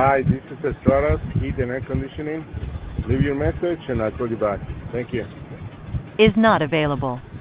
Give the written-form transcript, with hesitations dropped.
Hi, this is Estradas, Heat and Air Conditioning. Leave your message and I'll call you back. Thank you. Is not available.